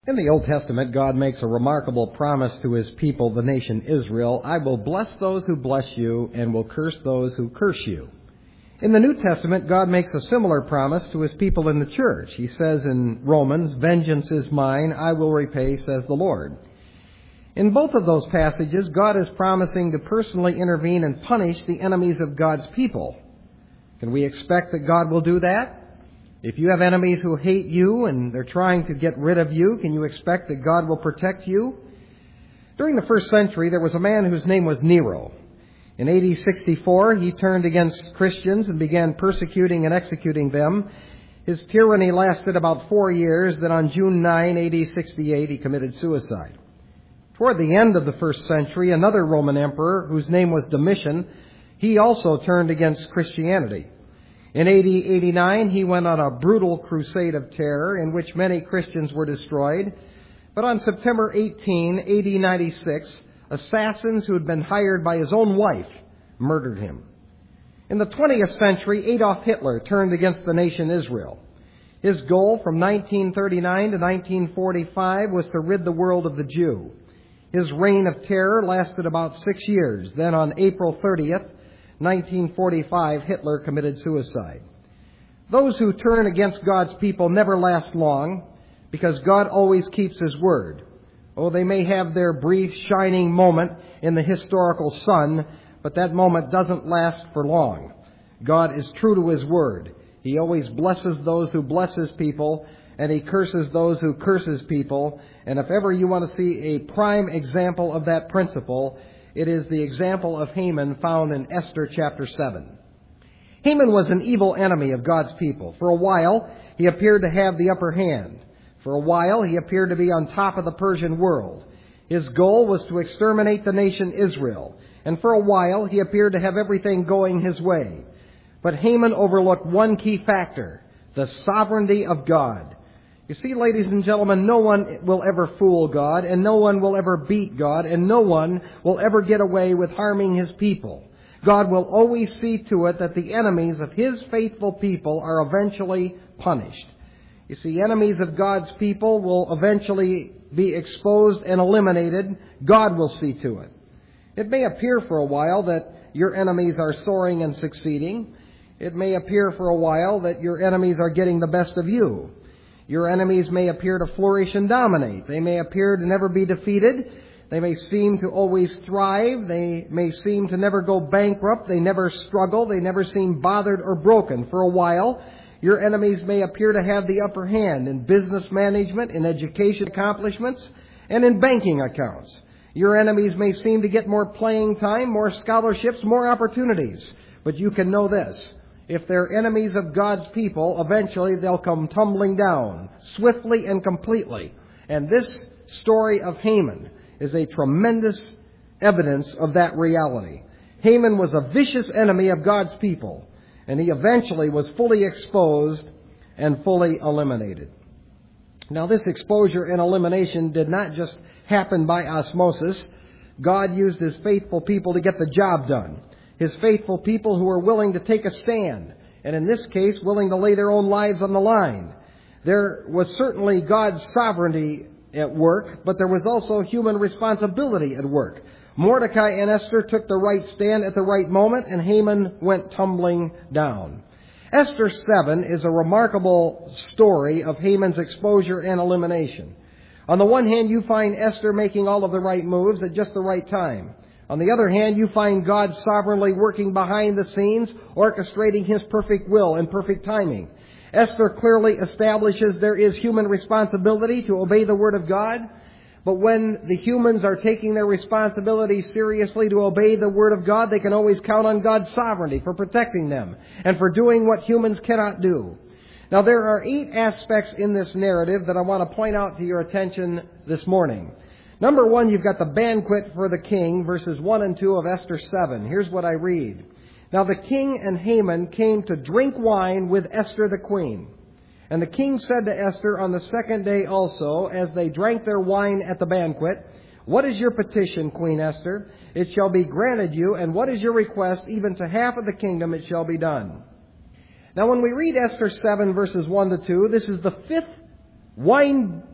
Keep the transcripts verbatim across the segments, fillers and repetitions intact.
In the Old Testament, God makes a remarkable promise to His people, the nation Israel. I will bless those who bless you and will curse those who curse you. In the New Testament, God makes a similar promise to His people in the church. He says in Romans, "Vengeance is mine, I will repay, says the Lord." In both of those passages, God is promising to personally intervene and punish the enemies of God's people. Can we expect that God will do that? If you have enemies who hate you and they're trying to get rid of you, can you expect that God will protect you? During the first century, there was a man whose name was Nero. In A D sixty-four, he turned against Christians and began persecuting and executing them. His tyranny lasted about four years. Then on June ninth, A D sixty-eight, he committed suicide. Toward the end of the first century, another Roman emperor, whose name was Domitian, he also turned against Christianity. In A D eighty-nine, he went on a brutal crusade of terror in which many Christians were destroyed. But on September eighteenth, A D ninety-six, assassins who had been hired by his own wife murdered him. In the twentieth century, Adolf Hitler turned against the nation Israel. His goal from nineteen thirty-nine to nineteen forty-five was to rid the world of the Jew. His reign of terror lasted about six years. Then on April thirtieth, nineteen forty-five, Hitler committed suicide. Those who turn against God's people never last long because God always keeps His word. Oh, they may have their brief shining moment in the historical sun, but that moment doesn't last for long. God is true to His word. He always blesses those who bless His people, and He curses those who curse His people. And if ever you want to see a prime example of that principle, it is the example of Haman found in Esther chapter seven. Haman was an evil enemy of God's people. For a while, he appeared to have the upper hand. For a while, he appeared to be on top of the Persian world. His goal was to exterminate the nation Israel. And for a while, he appeared to have everything going his way. But Haman overlooked one key factor, the sovereignty of God. You see, ladies and gentlemen, no one will ever fool God, and no one will ever beat God, and no one will ever get away with harming His people. God will always see to it that the enemies of His faithful people are eventually punished. You see, enemies of God's people will eventually be exposed and eliminated. God will see to it. It may appear for a while that your enemies are soaring and succeeding. It may appear for a while that your enemies are getting the best of you. Your enemies may appear to flourish and dominate. They may appear to never be defeated. They may seem to always thrive. They may seem to never go bankrupt. They never struggle. They never seem bothered or broken. For a while, your enemies may appear to have the upper hand in business management, in education accomplishments, and in banking accounts. Your enemies may seem to get more playing time, more scholarships, more opportunities. But you can know this. If they're enemies of God's people, eventually they'll come tumbling down, swiftly and completely. And this story of Haman is a tremendous evidence of that reality. Haman was a vicious enemy of God's people, and he eventually was fully exposed and fully eliminated. Now, this exposure and elimination did not just happen by osmosis. God used His faithful people to get the job done. His faithful people who were willing to take a stand, and in this case, willing to lay their own lives on the line. There was certainly God's sovereignty at work, but there was also human responsibility at work. Mordecai and Esther took the right stand at the right moment, and Haman went tumbling down. Esther seven is a remarkable story of Haman's exposure and elimination. On the one hand, you find Esther making all of the right moves at just the right time. On the other hand, you find God sovereignly working behind the scenes, orchestrating His perfect will and perfect timing. Esther clearly establishes there is human responsibility to obey the Word of God. But when the humans are taking their responsibility seriously to obey the Word of God, they can always count on God's sovereignty for protecting them and for doing what humans cannot do. Now, there are eight aspects in this narrative that I want to point out to your attention this morning. Number one, you've got the banquet for the king, verses one and two of Esther seven. Here's what I read. Now the king and Haman came to drink wine with Esther the queen. And the king said to Esther on the second day also, as they drank their wine at the banquet, "What is your petition, Queen Esther? It shall be granted you. And what is your request? Even to half of the kingdom it shall be done." Now when we read Esther seven, verses one to two, this is the fifth wine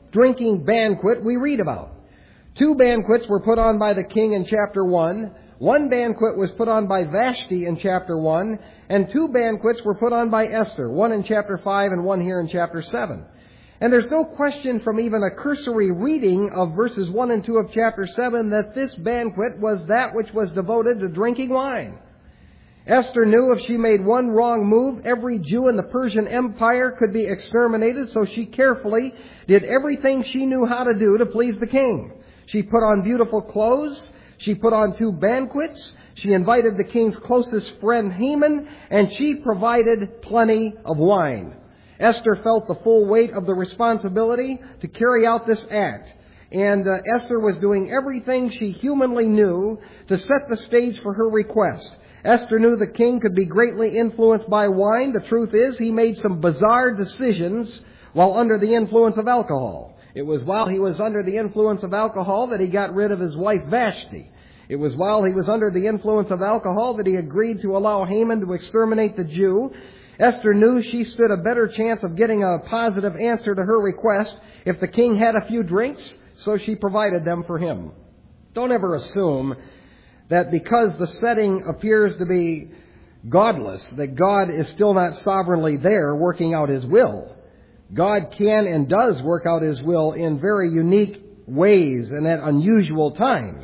drinking banquet we read about. Two banquets were put on by the king in chapter one. One banquet was put on by Vashti in chapter one, and two banquets were put on by Esther, one in chapter five and one here in chapter seven. And there's no question from even a cursory reading of verses one and two of chapter seven that this banquet was that which was devoted to drinking wine. Esther knew if she made one wrong move, every Jew in the Persian Empire could be exterminated, so she carefully did everything she knew how to do to please the king. She put on beautiful clothes. She put on two banquets. She invited the king's closest friend Haman, and she provided plenty of wine. Esther felt the full weight of the responsibility to carry out this act. And uh, Esther was doing everything she humanly knew to set the stage for her request. Esther knew the king could be greatly influenced by wine. The truth is, he made some bizarre decisions while under the influence of alcohol. It was while he was under the influence of alcohol that he got rid of his wife Vashti. It was while he was under the influence of alcohol that he agreed to allow Haman to exterminate the Jew. Esther knew she stood a better chance of getting a positive answer to her request if the king had a few drinks, so she provided them for him. Don't ever assume that because the setting appears to be godless, that God is still not sovereignly there working out His will. God can and does work out His will in very unique ways and at unusual times.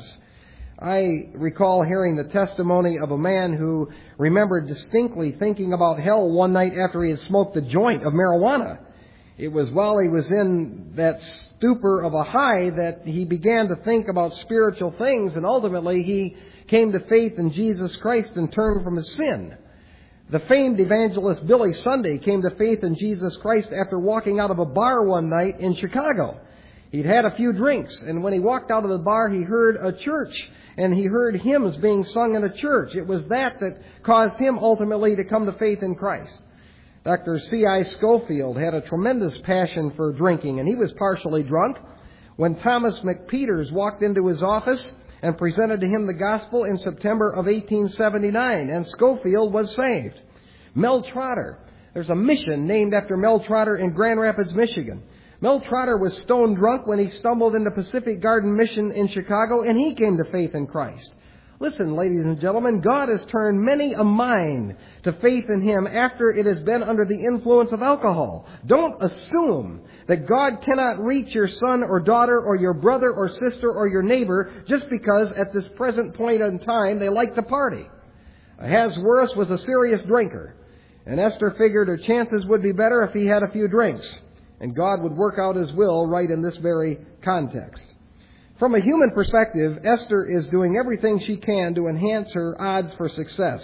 I recall hearing the testimony of a man who remembered distinctly thinking about hell one night after he had smoked a joint of marijuana. It was while he was in that stupor of a high that he began to think about spiritual things, and ultimately he came to faith in Jesus Christ and turned from his sin. The famed evangelist Billy Sunday came to faith in Jesus Christ after walking out of a bar one night in Chicago. He'd had a few drinks, and when he walked out of the bar, he heard a church, and he heard hymns being sung in a church. It was that that caused him ultimately to come to faith in Christ. Doctor C I Schofield had a tremendous passion for drinking, and he was partially drunk when Thomas McPeters walked into his office and presented to him the gospel in September of eighteen seventy-nine, and Schofield was saved. Mel Trotter. There's a mission named after Mel Trotter in Grand Rapids, Michigan. Mel Trotter was stone drunk when he stumbled into Pacific Garden Mission in Chicago, and he came to faith in Christ. Listen, ladies and gentlemen, God has turned many a mind to faith in Him after it has been under the influence of alcohol. Don't assume that God cannot reach your son or daughter or your brother or sister or your neighbor just because at this present point in time they like to party. Ahasuerus was a serious drinker, and Esther figured her chances would be better if he had a few drinks, and God would work out His will right in this very context. From a human perspective, Esther is doing everything she can to enhance her odds for success.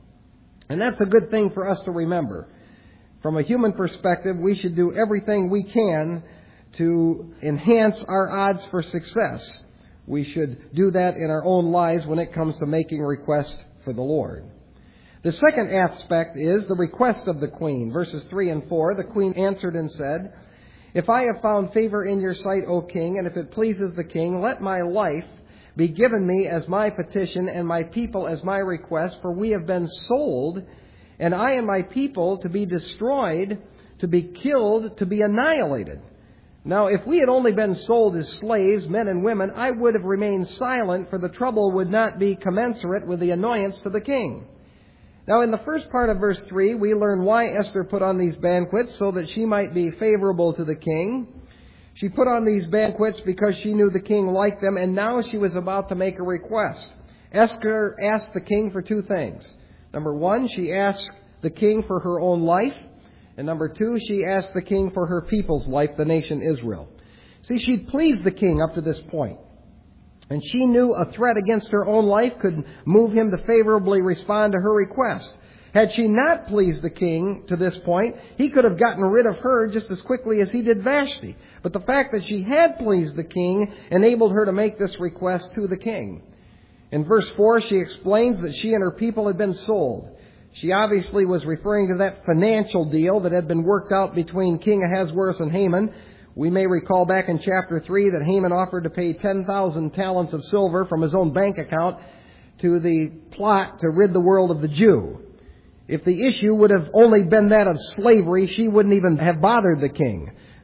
And that's a good thing for us to remember. From a human perspective, we should do everything we can to enhance our odds for success. We should do that in our own lives when it comes to making requests for the Lord. The second aspect is the request of the queen. Verses three and four, the queen answered and said, "If I have found favor in your sight, O king, and if it pleases the king, let my life be given me as my petition and my people as my request, for we have been sold, and I and my people to be destroyed, to be killed, to be annihilated." Now, if we had only been sold as slaves, men and women, I would have remained silent, for the trouble would not be commensurate with the annoyance to the king. Now, in the first part of verse three, we learn why Esther put on these banquets, so that she might be favorable to the king. She put on these banquets because she knew the king liked them, and now she was about to make a request. Esther asked the king for two things. Number one, she asked the king for her own life. And number two, she asked the king for her people's life, the nation Israel. See, she'd pleased the king up to this point. And she knew a threat against her own life could move him to favorably respond to her request. Had she not pleased the king to this point, he could have gotten rid of her just as quickly as he did Vashti. But the fact that she had pleased the king enabled her to make this request to the king. In verse four, she explains that she and her people had been sold. She obviously was referring to that financial deal that had been worked out between King Ahasuerus and Haman. We may recall back in chapter three that Haman offered to pay ten thousand talents of silver from his own bank account to the plot to rid the world of the Jew. If the issue would have only been that of slavery, she wouldn't even have bothered the king.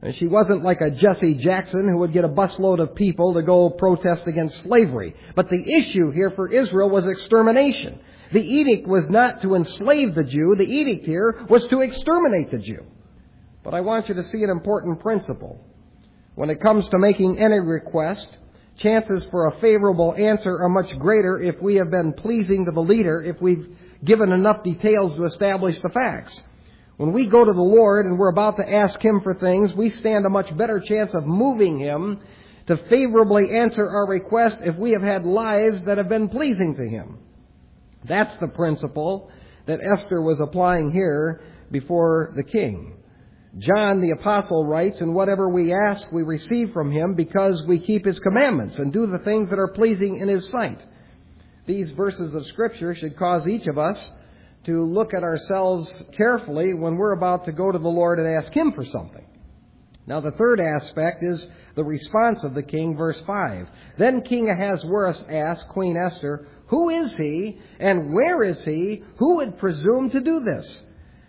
And she wasn't like a Jesse Jackson who would get a busload of people to go protest against slavery. But the issue here for Israel was extermination. The edict was not to enslave the Jew. The edict here was to exterminate the Jew. But I want you to see an important principle. When it comes to making any request, chances for a favorable answer are much greater if we have been pleasing to the leader, if we've given enough details to establish the facts. When we go to the Lord and we're about to ask Him for things, we stand a much better chance of moving Him to favorably answer our request if we have had lives that have been pleasing to Him. That's the principle that Esther was applying here before the king. John the Apostle writes, "And whatever we ask we receive from Him because we keep His commandments and do the things that are pleasing in His sight." These verses of Scripture should cause each of us to look at ourselves carefully when we're about to go to the Lord and ask Him for something. Now the third aspect is the response of the king, verse five. "Then King Ahasuerus asked Queen Esther, 'Who is he and where is he who would presume to do this?'"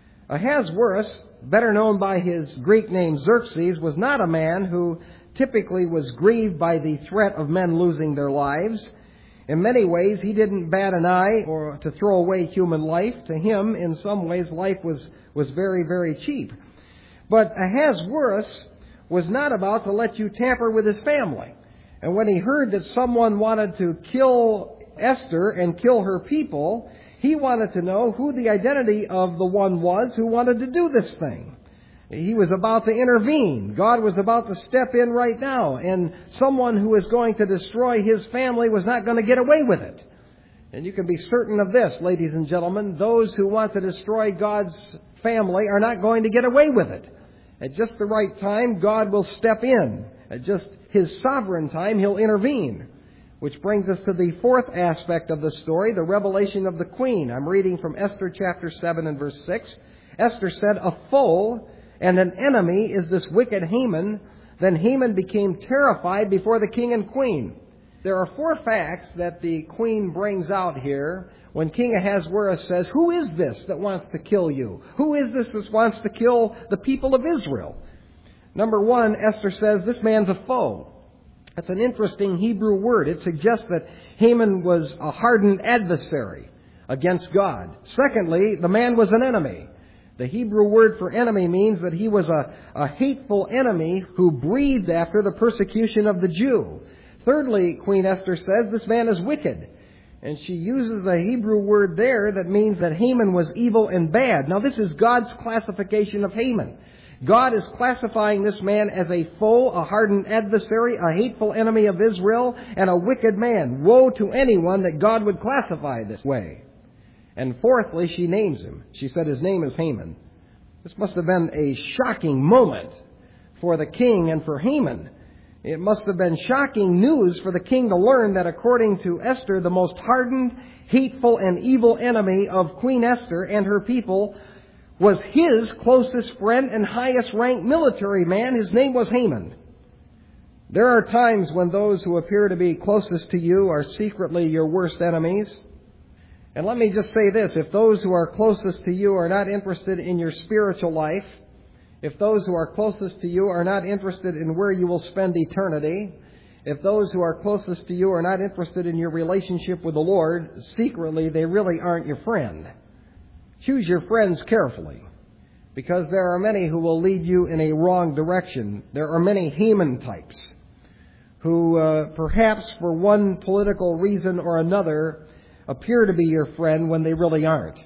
Ahasuerus, better known by his Greek name Xerxes, was not a man who typically was grieved by the threat of men losing their lives. In many ways, he didn't bat an eye or to throw away human life. To him, in some ways, life was, was very, very cheap. But Ahasuerus was not about to let you tamper with his family. And when he heard that someone wanted to kill Esther and kill her people, he wanted to know who the identity of the one was who wanted to do this thing. He was about to intervene. God was about to step in right now. And someone who is going to destroy his family was not going to get away with it. And you can be certain of this, ladies and gentlemen. Those who want to destroy God's family are not going to get away with it. At just the right time, God will step in. At just His sovereign time, He'll intervene. Which brings us to the fourth aspect of the story, the revelation of the queen. I'm reading from Esther chapter seven and verse six. Esther said, "A foe and an enemy is this wicked Haman." Then Haman became terrified before the king and queen. There are four facts that the queen brings out here when King Ahasuerus says, "Who is this that wants to kill you? Who is this that wants to kill the people of Israel?" Number one, Esther says, this man's a foe. That's an interesting Hebrew word. It suggests that Haman was a hardened adversary against God. Secondly, the man was an enemy. The Hebrew word for enemy means that he was a, a hateful enemy who breathed after the persecution of the Jew. Thirdly, Queen Esther says, this man is wicked. And she uses the Hebrew word there that means that Haman was evil and bad. Now, this is God's classification of Haman. God is classifying this man as a foe, a hardened adversary, a hateful enemy of Israel, and a wicked man. Woe to anyone that God would classify this way. And fourthly, she names him. She said his name is Haman. This must have been a shocking moment for the king and for Haman. It must have been shocking news for the king to learn that according to Esther, the most hardened, hateful, and evil enemy of Queen Esther and her people was his closest friend and highest ranked military man. His name was Haman. There are times when those who appear to be closest to you are secretly your worst enemies. And let me just say this, if those who are closest to you are not interested in your spiritual life, if those who are closest to you are not interested in where you will spend eternity, if those who are closest to you are not interested in your relationship with the Lord, secretly they really aren't your friend. Choose your friends carefully, because there are many who will lead you in a wrong direction. There are many Haman types who uh, perhaps for one political reason or another appear to be your friend when they really aren't.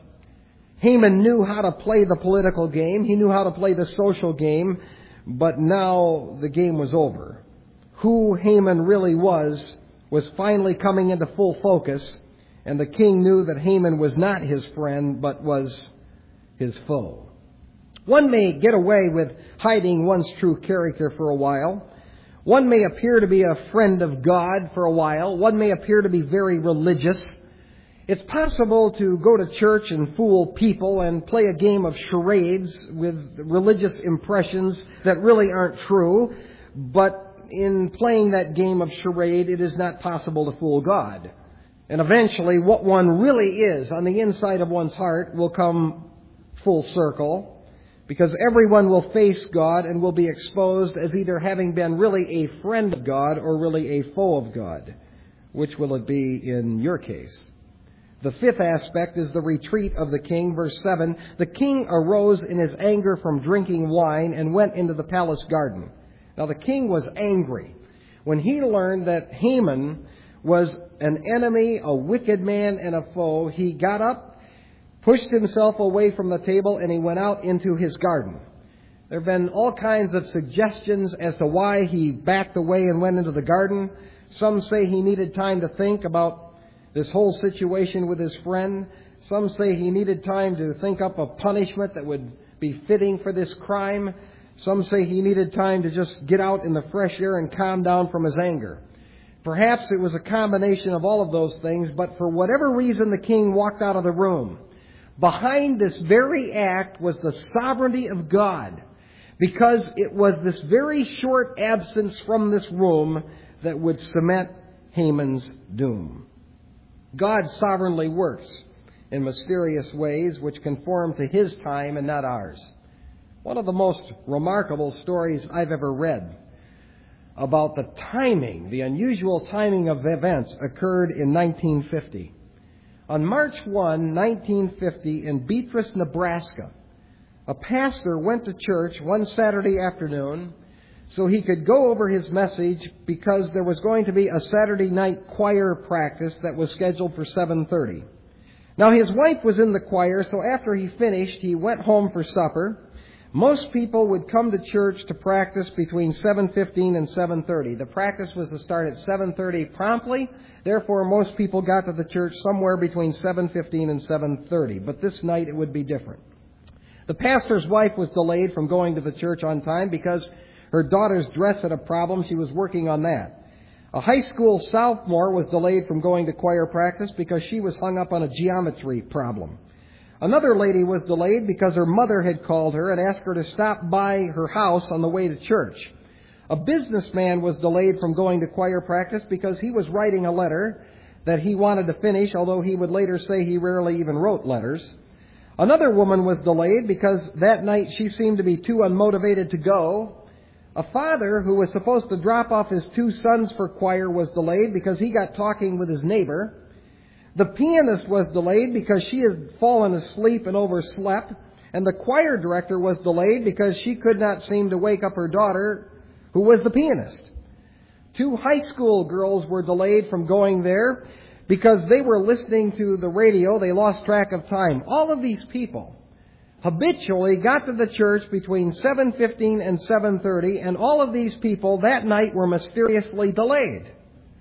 Haman knew how to play the political game. He knew how to play the social game, but now the game was over. Who Haman really was was finally coming into full focus, and the king knew that Haman was not his friend, but was his foe. One may get away with hiding one's true character for a while. One may appear to be a friend of God for a while. One may appear to be very religious. It's possible to go to church and fool people and play a game of charades with religious impressions that really aren't true. But in playing that game of charade, it is not possible to fool God. And eventually, what one really is on the inside of one's heart will come full circle. because everyone will face God and will be exposed as either having been really a friend of God or really a foe of God. Which will it be in your case? The fifth aspect is the retreat of the king. Verse seven, the king arose in his anger from drinking wine and went into the palace garden. Now the king was angry when he learned that Haman was an enemy, a wicked man, and a foe. He got up, pushed himself away from the table, and he went out into his garden. There have been all kinds of suggestions as to why he backed away and went into the garden. Some say he needed time to think about this whole situation with his friend. Some say he needed time to think up a punishment that would be fitting for this crime. Some say he needed time to just get out in the fresh air and calm down from his anger. Perhaps it was a combination of all of those things, but for whatever reason the king walked out of the room. Behind this very act was the sovereignty of God, because it was this very short absence from this room that would cement Haman's doom. God sovereignly works in mysterious ways which conform to His time and not ours. One of the most remarkable stories I've ever read about the timing, the unusual timing of events, occurred in nineteen fifty. On March first, nineteen fifty, in Beatrice, Nebraska, a pastor went to church one Saturday afternoon so he could go over his message, because there was going to be a Saturday night choir practice that was scheduled for seven thirty. Now, his wife was in the choir, so after he finished, he went home for supper. Most people would come to church to practice between seven fifteen and seven thirty. The practice was to start at seven thirty promptly. Therefore, most people got to the church somewhere between seven fifteen and seven thirty. But this night it would be different. The pastor's wife was delayed from going to the church on time because her daughter's dress had a problem. She was working on that. A high school sophomore was delayed from going to choir practice because she was hung up on a geometry problem. Another lady was delayed because her mother had called her and asked her to stop by her house on the way to church. A businessman was delayed from going to choir practice because he was writing a letter that he wanted to finish, although he would later say he rarely even wrote letters. Another woman was delayed because that night she seemed to be too unmotivated to go. A father who was supposed to drop off his two sons for choir was delayed because he got talking with his neighbor. The pianist was delayed because she had fallen asleep and overslept. And the choir director was delayed because she could not seem to wake up her daughter, who was the pianist. Two high school girls were delayed from going there because they were listening to the radio. They lost track of time. All of these people habitually got to the church between seven fifteen and seven thirty, and all of these people that night were mysteriously delayed.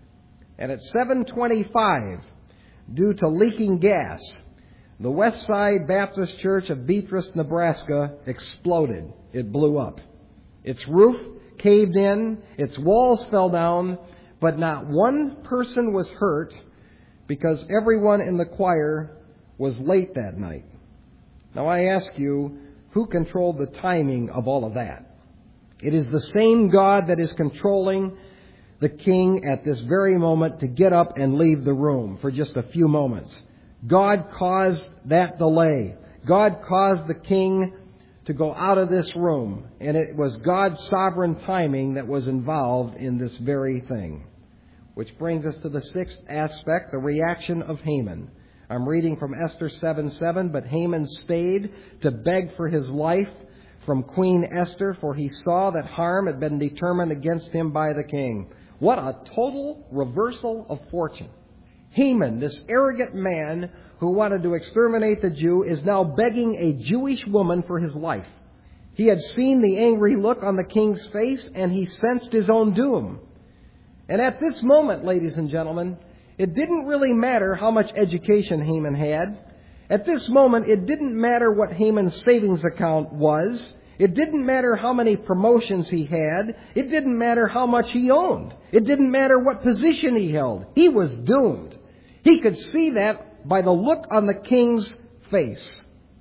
And at seven twenty-five, due to leaking gas, the Westside Baptist Church of Beatrice, Nebraska exploded. It blew up. Its roof caved in, its walls fell down, but not one person was hurt because everyone in the choir was late that night. Now I ask you, who controlled the timing of all of that? It is the same God that is controlling the king at this very moment to get up and leave the room for just a few moments. God caused that delay. God caused the king to go out of this room, and it was God's sovereign timing that was involved in this very thing. Which brings us to the sixth aspect, the reaction of Haman. I'm reading from Esther seven seven, but Haman stayed to beg for his life from Queen Esther, for he saw that harm had been determined against him by the king. What a total reversal of fortune. Haman, this arrogant man who wanted to exterminate the Jew, is now begging a Jewish woman for his life. He had seen the angry look on the king's face, and he sensed his own doom. And at this moment, ladies and gentlemen, it didn't really matter how much education Haman had. At this moment, it didn't matter what Haman's savings account was. It didn't matter how many promotions he had. It didn't matter how much he owned. It didn't matter what position he held. He was doomed. He could see that by the look on the king's face.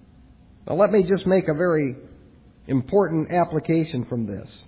Now let me just make a very important application from this.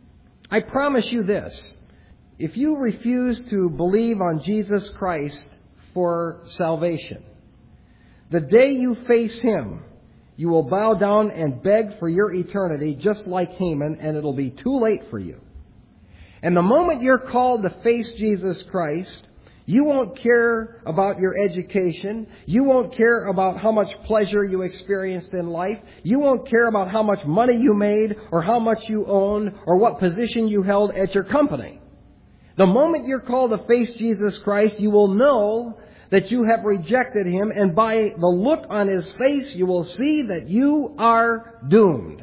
I promise you this. If you refuse to believe on Jesus Christ for salvation, the day you face Him, You will bow down and beg for your eternity just like Haman, and it'll be too late for you. And the moment you're called to face Jesus Christ, you won't care about your education. You won't care about how much pleasure you experienced in life. You won't care about how much money you made or how much you owned or what position you held at your company. The moment you're called to face Jesus Christ, you will know that you have rejected Him, and by the look on His face, you will see that you are doomed.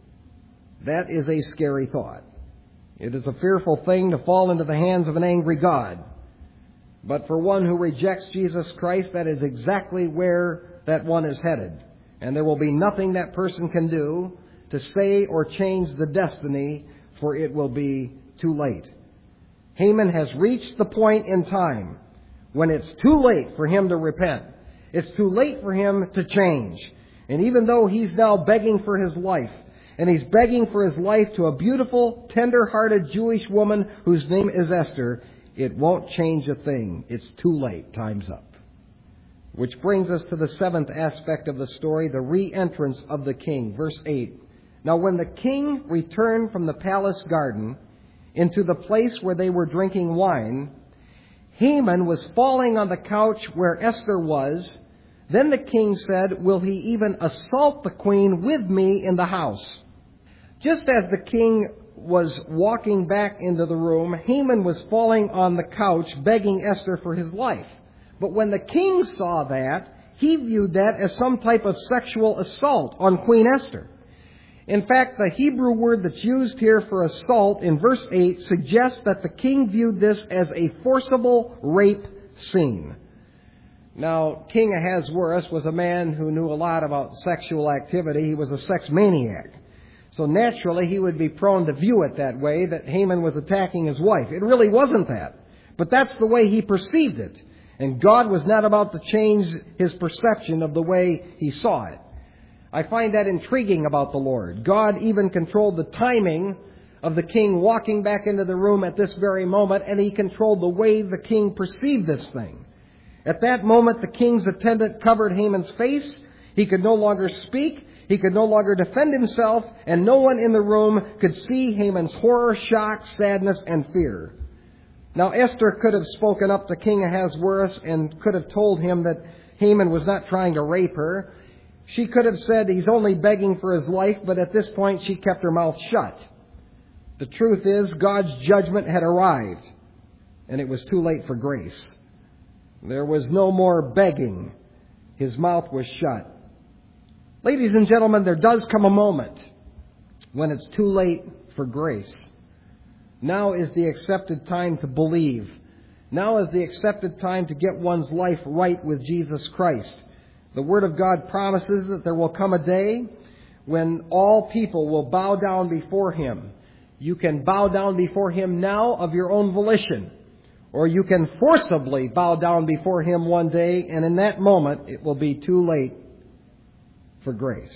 That is a scary thought. It is a fearful thing to fall into the hands of an angry God. But for one who rejects Jesus Christ, that is exactly where that one is headed. And there will be nothing that person can do to say or change the destiny, for it will be too late. Haman has reached the point in time when it's too late for him to repent. It's too late for him to change. And even though he's now begging for his life, and he's begging for his life to a beautiful, tender-hearted Jewish woman whose name is Esther, it won't change a thing. It's too late. Time's up. Which brings us to the seventh aspect of the story, the re-entrance of the king. Verse eight. Now when the king returned from the palace garden into the place where they were drinking wine, Haman was falling on the couch where Esther was. Then the king said, "Will he even assault the queen with me in the house?" Just as the king was walking back into the room, Haman was falling on the couch begging Esther for his life. But when the king saw that, he viewed that as some type of sexual assault on Queen Esther. In fact, the Hebrew word that's used here for assault in verse eight suggests that the king viewed this as a forcible rape scene. Now, King Ahasuerus was a man who knew a lot about sexual activity. He was a sex maniac. So naturally, he would be prone to view it that way, that Haman was attacking his wife. It really wasn't that. But that's the way he perceived it. And God was not about to change his perception of the way he saw it. I find that intriguing about the Lord. God even controlled the timing of the king walking back into the room at this very moment, and He controlled the way the king perceived this thing. At that moment, the king's attendant covered Haman's face. He could no longer speak. He could no longer defend himself, and no one in the room could see Haman's horror, shock, sadness, and fear. Now, Esther could have spoken up to King Ahasuerus and could have told him that Haman was not trying to rape her. She could have said he's only begging for his life, but at this point she kept her mouth shut. The truth is, God's judgment had arrived, and it was too late for grace. There was no more begging. His mouth was shut. Ladies and gentlemen, there does come a moment when it's too late for grace. Now is the accepted time to believe. Now is the accepted time to get one's life right with Jesus Christ. The Word of God promises that there will come a day when all people will bow down before Him. You can bow down before Him now of your own volition, or you can forcibly bow down before Him one day, and in that moment it will be too late for grace.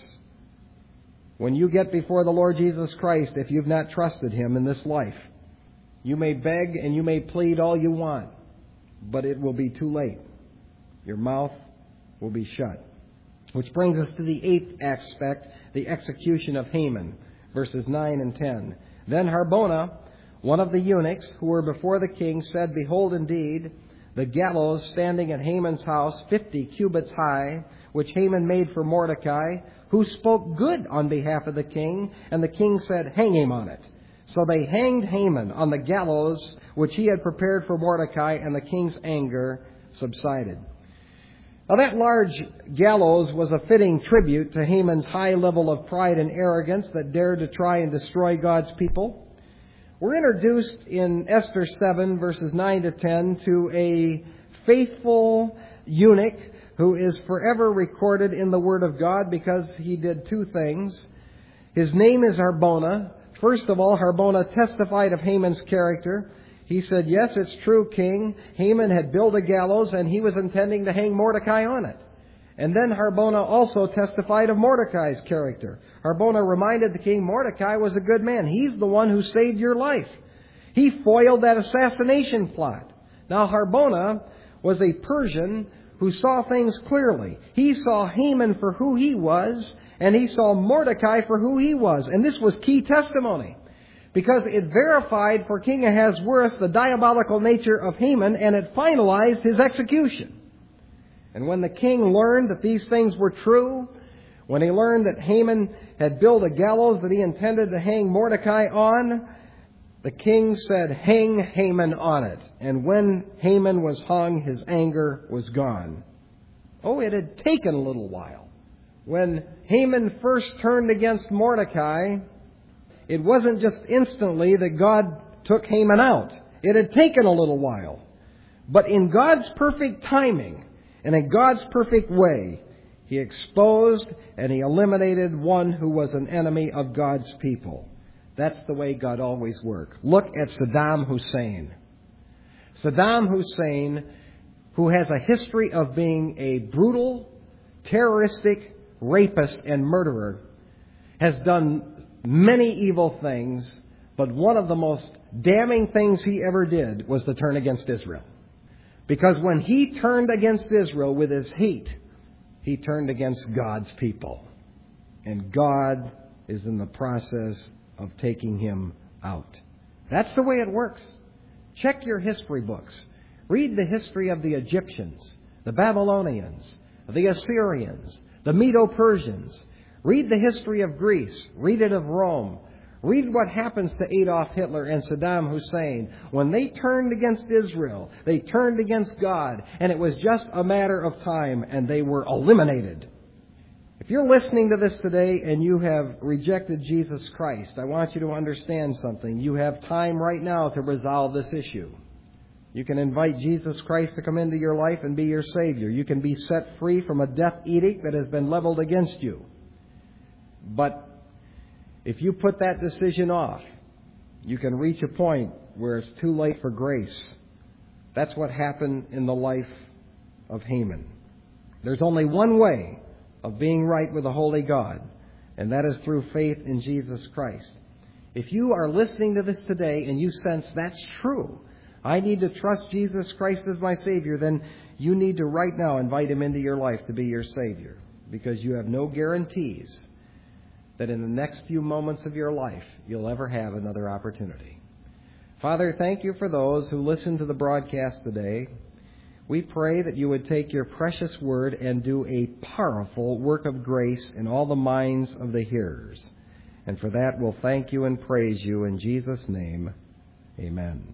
When you get before the Lord Jesus Christ, if you've not trusted Him in this life, you may beg and you may plead all you want, but it will be too late. Your mouth will be shut. Which brings us to the eighth aspect, the execution of Haman, verses nine and ten. Then Harbona, one of the eunuchs who were before the king, said, "Behold, indeed, the gallows standing at Haman's house, fifty cubits high, which Haman made for Mordecai, who spoke good on behalf of the king." And the king said, "Hang him on it." So they hanged Haman on the gallows which he had prepared for Mordecai, and the king's anger subsided. Now that large gallows was a fitting tribute to Haman's high level of pride and arrogance that dared to try and destroy God's people. We're introduced in Esther seven, verses nine to ten, to a faithful eunuch who is forever recorded in the Word of God because he did two things. His name is Harbona. First of all, Harbona testified of Haman's character. He said, "Yes, it's true, King. Haman had built a gallows and he was intending to hang Mordecai on it." And then Harbona also testified of Mordecai's character. Harbona reminded the king Mordecai was a good man. He's the one who saved your life. He foiled that assassination plot. Now Harbona was a Persian who saw things clearly. He saw Haman for who he was, and he saw Mordecai for who he was. And this was key testimony, because it verified for King Ahasuerus the diabolical nature of Haman, and it finalized his execution. And when the king learned that these things were true, when he learned that Haman had built a gallows that he intended to hang Mordecai on, the king said, "Hang Haman on it." And when Haman was hung, his anger was gone. Oh, it had taken a little while. When Haman first turned against Mordecai, it wasn't just instantly that God took Haman out. It had taken a little while. But in God's perfect timing and in God's perfect way, He exposed and He eliminated one who was an enemy of God's people. That's the way God always works. Look at Saddam Hussein. Saddam Hussein, who has a history of being a brutal, terroristic, rapist, and murderer, has done many evil things, but one of the most damning things he ever did was to turn against Israel. Because when he turned against Israel with his hate, he turned against God's people. And God is in the process of taking him out. That's the way it works. Check your history books. Read the history of the Egyptians, the Babylonians, the Assyrians, the Medo-Persians. Read the history of Greece. Read it of Rome. Read what happens to Adolf Hitler and Saddam Hussein. When they turned against Israel, they turned against God, and it was just a matter of time, and they were eliminated. If you're listening to this today and you have rejected Jesus Christ, I want you to understand something. You have time right now to resolve this issue. You can invite Jesus Christ to come into your life and be your Savior. You can be set free from a death edict that has been leveled against you. But if you put that decision off, you can reach a point where it's too late for grace. That's what happened in the life of Haman. There's only one way of being right with a holy God, and that is through faith in Jesus Christ. If you are listening to this today and you sense that's true, I need to trust Jesus Christ as my Savior, then you need to right now invite Him into your life to be your Savior, because you have no guarantees that in the next few moments of your life you'll ever have another opportunity. Father, thank you for those who listen to the broadcast today. We pray that you would take your precious word and do a powerful work of grace in all the minds of the hearers. And for that we'll thank you and praise you in Jesus' name. Amen.